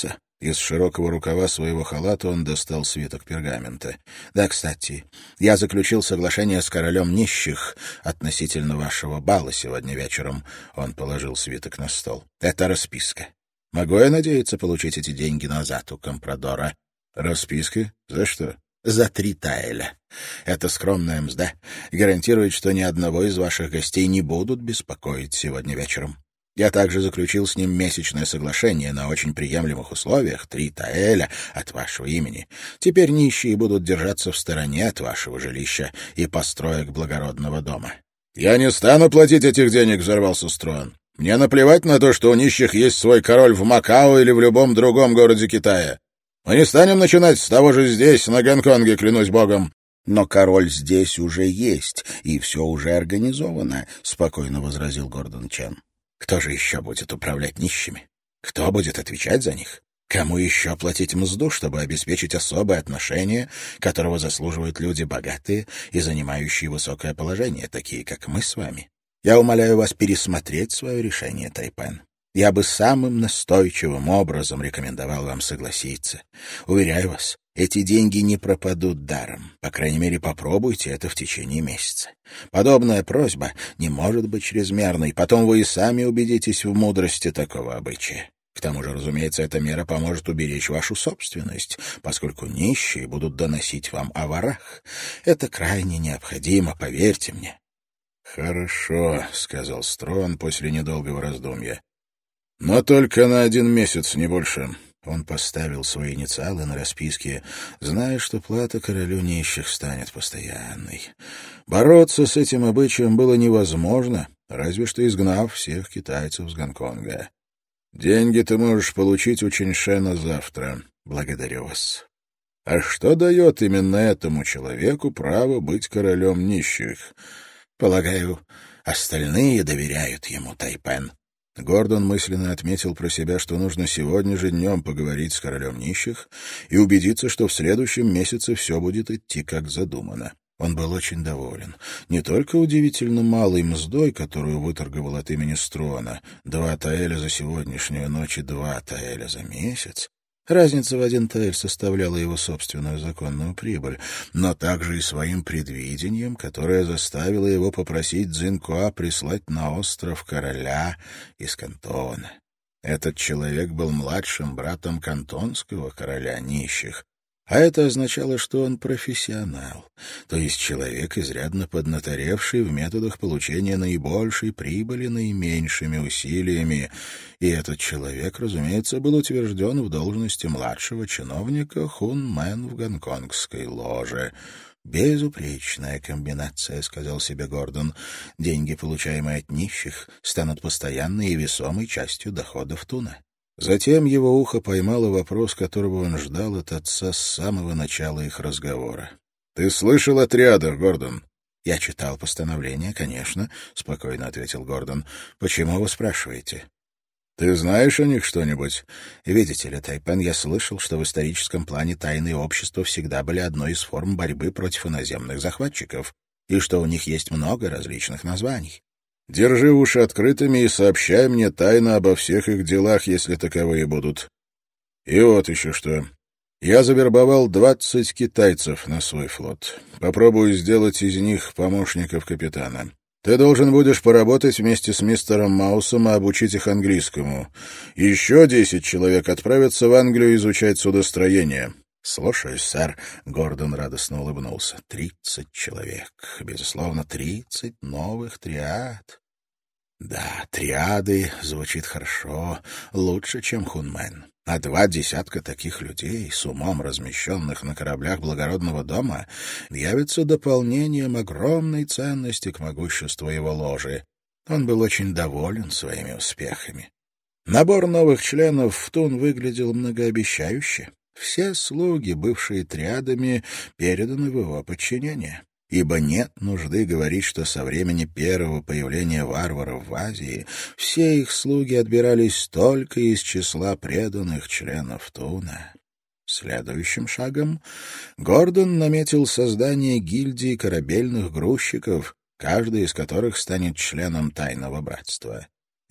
Из широкого рукава своего халата он достал свиток пергамента. «Да, кстати, я заключил соглашение с королем нищих относительно вашего бала сегодня вечером». Он положил свиток на стол. «Это расписка. Могу я надеяться получить эти деньги назад у компрадора?» «Расписки? За что?» «За три таэля. Эта скромная мзда гарантирует, что ни одного из ваших гостей не будут беспокоить сегодня вечером. Я также заключил с ним месячное соглашение на очень приемлемых условиях, три таэля от вашего имени. Теперь нищие будут держаться в стороне от вашего жилища и построек благородного дома». «Я не стану платить этих денег», — взорвался Струан. «Мне наплевать на то, что у нищих есть свой король в Макао или в любом другом городе Китая. Мы не станем начинать с того же здесь, на Гонконге, клянусь богом». «Но король здесь уже есть, и все уже организовано», — спокойно возразил Гордон Чен. «Кто же еще будет управлять нищими? Кто будет отвечать за них? Кому еще платить мзду, чтобы обеспечить особое отношение, которого заслуживают люди богатые и занимающие высокое положение, такие как мы с вами? Я умоляю вас пересмотреть свое решение, Тайпен. Я бы самым настойчивым образом рекомендовал вам согласиться. Уверяю вас, эти деньги не пропадут даром. По крайней мере, попробуйте это в течение месяца. Подобная просьба не может быть чрезмерной, потом вы и сами убедитесь в мудрости такого обычая. К тому же, разумеется, эта мера поможет уберечь вашу собственность, поскольку нищие будут доносить вам о ворах. Это крайне необходимо, поверьте мне». «Хорошо», — сказал Строн после недолгого раздумья. «Но только на один месяц, не больше». Он поставил свои инициалы на расписке, зная, что плата королю нищих станет постоянной. Бороться с этим обычаем было невозможно, разве что изгнав всех китайцев с Гонконга. «Деньги ты можешь получить у Чиньшена завтра. Благодарю вас». «А что дает именно этому человеку право быть королем нищих?» «Полагаю, остальные доверяют ему, Тайпен». Гордон мысленно отметил про себя, что нужно сегодня же днем поговорить с королем нищих и убедиться, что в следующем месяце все будет идти как задумано. Он был очень доволен. Не только удивительно малой мздой, которую выторговал от имени Струана, два таэля за сегодняшнюю ночь и два таэля за месяц. Разница в один таэль составляла его собственную законную прибыль, но также и своим предвидением, которое заставило его попросить Цзиньхуа прислать на остров короля из Кантона. Этот человек был младшим братом кантонского короля нищих, а это означало, что он профессионал, то есть человек, изрядно поднаторевший в методах получения наибольшей прибыли наименьшими усилиями, и этот человек, разумеется, был утвержден в должности младшего чиновника Хун Мэн в гонконгской ложе. «Безупречная комбинация», — сказал себе Гордон. «Деньги, получаемые от нищих, станут постоянной и весомой частью доходов Туна». Затем его ухо поймало вопрос, которого он ждал от отца с самого начала их разговора. «Ты слышал о триадах, Гордон?» «Я читал постановление, конечно», — спокойно ответил Гордон. «Почему вы спрашиваете?» «Ты знаешь о них что-нибудь?» «Видите ли, Тайпен, я слышал, что в историческом плане тайные общества всегда были одной из форм борьбы против иноземных захватчиков, и что у них есть много различных названий». «Держи уши открытыми и сообщай мне тайно обо всех их делах, если таковые будут. И вот еще что. Я завербовал двадцать китайцев на свой флот. Попробую сделать из них помощников капитана. Ты должен будешь поработать вместе с мистером Маусом и обучить их английскому. Еще десять человек отправятся в Англию изучать судостроение». «Слушаюсь, сэр», — Гордон радостно улыбнулся. «Тридцать человек. Безусловно, тридцать новых триад». «Да, триады звучит хорошо, лучше, чем Хунмен. А два десятка таких людей, с умом размещенных на кораблях благородного дома, явятся дополнением огромной ценности к могуществу его ложи». Он был очень доволен своими успехами. Набор новых членов в Тун выглядел многообещающе. Все слуги, бывшие триадами, переданы в его подчинение. Ибо нет нужды говорить, что со времени первого появления варваров в Азии все их слуги отбирались только из числа преданных членов Туна. Следующим шагом Гордон наметил создание гильдии корабельных грузчиков, каждый из которых станет членом тайного братства.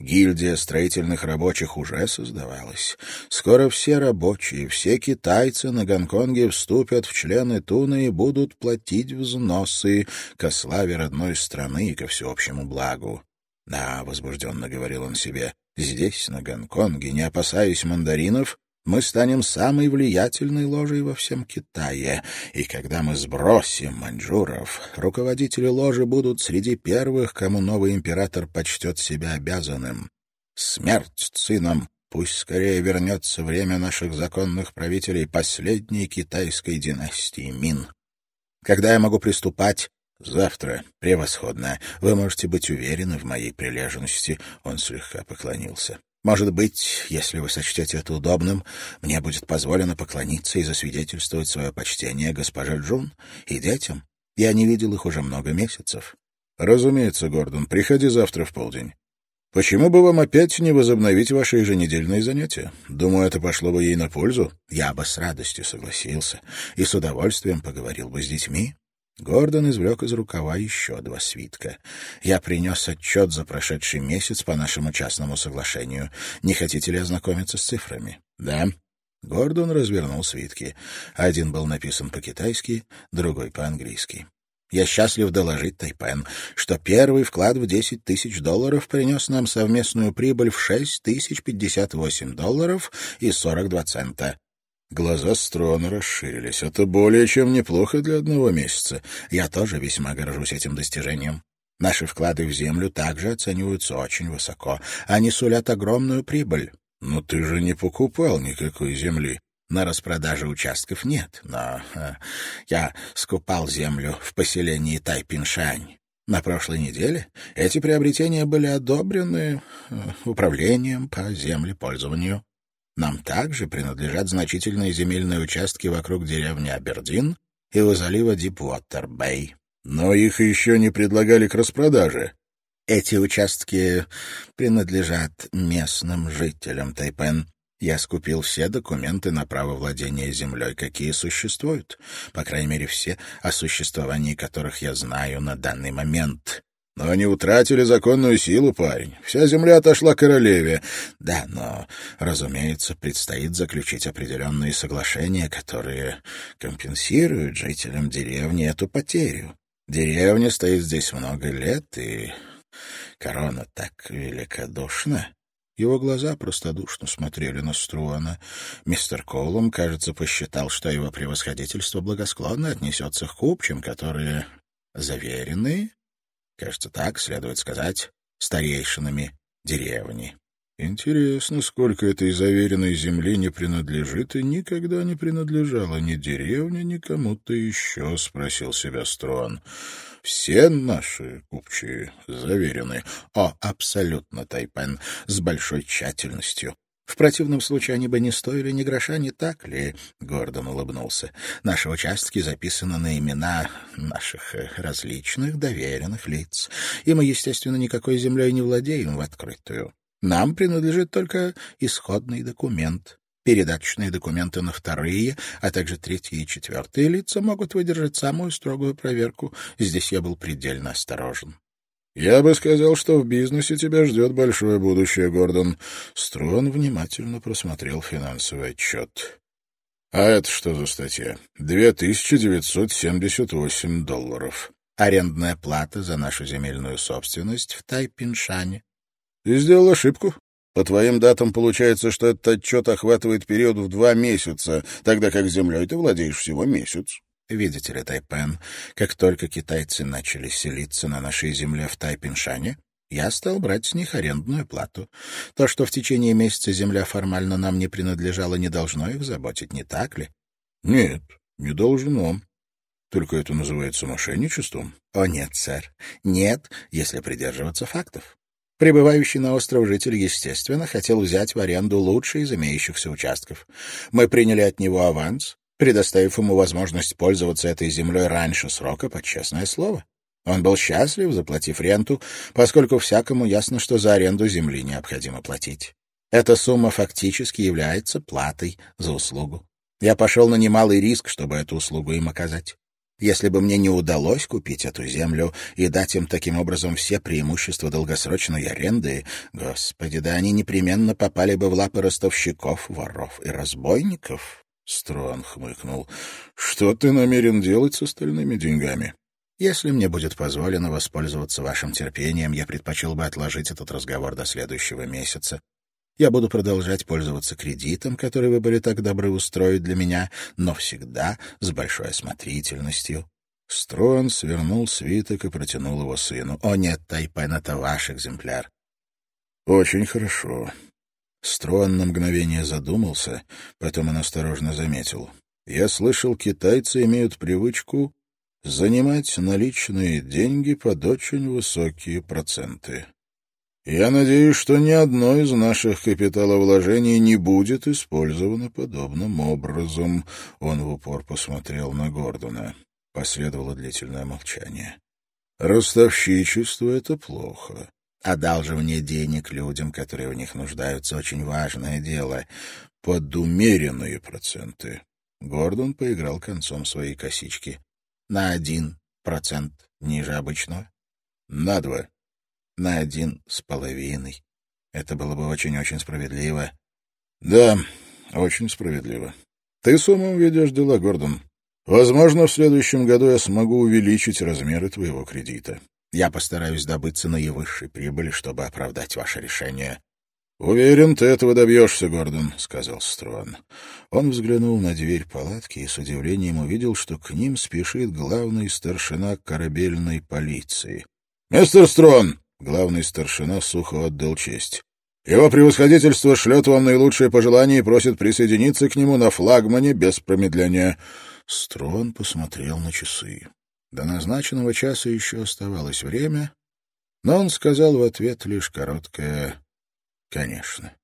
Гильдия строительных рабочих уже создавалась. Скоро все рабочие, все китайцы на Гонконге вступят в члены Туны и будут платить взносы ко славе родной страны и ко всеобщему благу. «Да», — возбужденно говорил он себе, — «здесь, на Гонконге, не опасаясь мандаринов, мы станем самой влиятельной ложей во всем Китае, и когда мы сбросим маньчжуров, руководители ложи будут среди первых, кому новый император почтет себя обязанным. Смерть цинам! Пусть скорее вернется время наших законных правителей последней китайской династии Мин. Когда я могу приступать? Завтра. Превосходно. Вы можете быть уверены в моей прилежности». Он слегка поклонился. «Может быть, если вы сочтете это удобным, мне будет позволено поклониться и засвидетельствовать свое почтение госпоже Джун и детям. Я не видел их уже много месяцев». «Разумеется, Гордон, приходи завтра в полдень. Почему бы вам опять не возобновить ваши еженедельные занятия? Думаю, это пошло бы ей на пользу». «Я бы с радостью согласился и с удовольствием поговорил бы с детьми». Гордон извлек из рукава еще два свитка. «Я принес отчет за прошедший месяц по нашему частному соглашению. Не хотите ли ознакомиться с цифрами?» «Да». Гордон развернул свитки. Один был написан по-китайски, другой по-английски. «Я счастлив доложить, Тайпен, что первый вклад в десять тысяч долларов принес нам совместную прибыль в шесть тысяч пятьдесят восемь долларов и сорок два цента. Глаза Строна расширились. «Это более чем неплохо для одного месяца. Я тоже весьма горжусь этим достижением. Наши вклады в землю также оцениваются очень высоко. Они сулят огромную прибыль». «Но ты же не покупал никакой земли». «На распродаже участков нет, но э, я скупал землю в поселении Тайпиншань. На прошлой неделе эти приобретения были одобрены э, управлением по землепользованию. Нам также принадлежат значительные земельные участки вокруг деревни Абердин и у залива Дипуотер-Бэй. Но их еще не предлагали к распродаже». «Эти участки принадлежат местным жителям, Тайпен. Я скупил все документы на право владения землей, какие существуют, по крайней мере, все, о существовании которых я знаю на данный момент». «Но они утратили законную силу, парень. Вся земля отошла королеве». «Да, но, разумеется, предстоит заключить определенные соглашения, которые компенсируют жителям деревни эту потерю. Деревня стоит здесь много лет, и корона так великодушна». Его глаза простодушно смотрели на Струана. Мистер Коулом, кажется, посчитал, что его превосходительство благосклонно отнесется к купчим, которые заверены, кажется, так следует сказать, старейшинами деревни. «Интересно, сколько этой заверенной земли не принадлежит и никогда не принадлежала ни деревне, ни кому-то еще?» — спросил себя Струан. «Все наши купчие заверены». «О, абсолютно, Тайпен, с большой тщательностью. В противном случае они бы не стоили ни гроша, не так ли?» — Гордон улыбнулся. «Наши участки записаны на имена наших различных доверенных лиц, и мы, естественно, никакой землей не владеем в открытую. Нам принадлежит только исходный документ. Передаточные документы на вторые, а также третьи и четвертые лица могут выдержать самую строгую проверку. Здесь я был предельно осторожен». «Я бы сказал, что в бизнесе тебя ждет большое будущее, Гордон». Строн внимательно просмотрел финансовый отчет. «А это что за статья? две тысячи девятьсот семьдесят восемь долларов. Арендная плата за нашу земельную собственность в Тайпиншане». «Ты сделал ошибку. По твоим датам получается, что этот отчет охватывает период в два месяца, тогда как землей ты владеешь всего месяц». «Видите ли, Тайпен, как только китайцы начали селиться на нашей земле в Тайпиншане, я стал брать с них арендную плату. То, что в течение месяца земля формально нам не принадлежала, не должно их заботить, не так ли?» «Нет, не должно. Только это называется мошенничеством». «О нет, сэр. Нет, если придерживаться фактов. Прибывающий на остров житель, естественно, хотел взять в аренду лучший из имеющихся участков. Мы приняли от него аванс, предоставив ему возможность пользоваться этой землей раньше срока, под честное слово. Он был счастлив, заплатив ренту, поскольку всякому ясно, что за аренду земли необходимо платить. Эта сумма фактически является платой за услугу. Я пошел на немалый риск, чтобы эту услугу им оказать. Если бы мне не удалось купить эту землю и дать им таким образом все преимущества долгосрочной аренды, господи, да они непременно попали бы в лапы ростовщиков, воров и разбойников. Строн хмыкнул. Что ты намерен делать с остальными деньгами? Если мне будет позволено воспользоваться вашим терпением, я предпочел бы отложить этот разговор до следующего месяца. Я буду продолжать пользоваться кредитом, который вы были так добры устроить для меня, но всегда с большой осмотрительностью». Строн свернул свиток и протянул его сыну. «О нет, Тайпен, это ваш экземпляр». «Очень хорошо». Строн на мгновение задумался, потом он осторожно заметил. «Я слышал, китайцы имеют привычку занимать наличные деньги под очень высокие проценты. Я надеюсь, что ни одно из наших капиталовложений не будет использовано подобным образом». Он в упор посмотрел на Гордона. Последовало длительное молчание. «Ростовщичество — это плохо. Одалживание денег людям, которые в них нуждаются, очень важное дело. Под умеренные проценты». Гордон поиграл концом своей косички. «На один процент ниже обычного?» «На два». «На один с половиной. Это было бы очень-очень справедливо». «Да, очень справедливо. Ты с умом ведешь дела, Гордон. Возможно, в следующем году я смогу увеличить размеры твоего кредита». «Я постараюсь добыться наивысшей прибыли, чтобы оправдать ваше решение». «Уверен, ты этого добьешься, Гордон», — сказал Строн. Он взглянул на дверь палатки и с удивлением увидел, что к ним спешит главный старшина корабельной полиции. «Мистер Строн!» — главный старшина сухо отдал честь. «Его превосходительство шлет вам наилучшие пожелания и просит присоединиться к нему на флагмане без промедления». Строн посмотрел на часы. До назначенного часа еще оставалось время, но он сказал в ответ лишь короткое «конечно».